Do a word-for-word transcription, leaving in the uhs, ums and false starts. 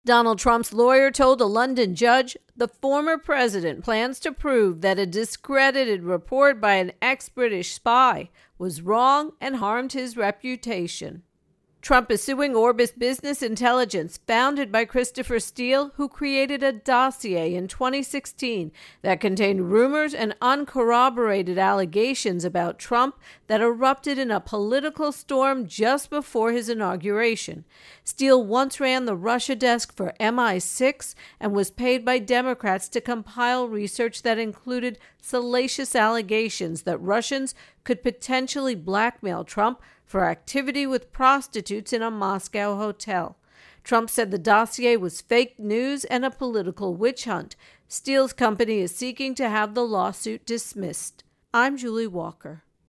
Donald Trump's lawyer told a London judge the former president plans to prove that a discredited report by an ex-British spy was wrong and harmed his reputation. Trump is suing Orbis Business Intelligence, founded by Christopher Steele, who created a dossier in twenty sixteen that contained rumors and uncorroborated allegations about Trump that erupted in a political storm just before his inauguration. Steele once ran the Russia desk for M I six and was paid by Democrats to compile research that included salacious allegations that Russians could potentially blackmail Trump for activity with prostitutes in a Moscow hotel. Trump said the dossier was fake news and a political witch hunt. Steele's company is seeking to have the lawsuit dismissed. I'm Julie Walker.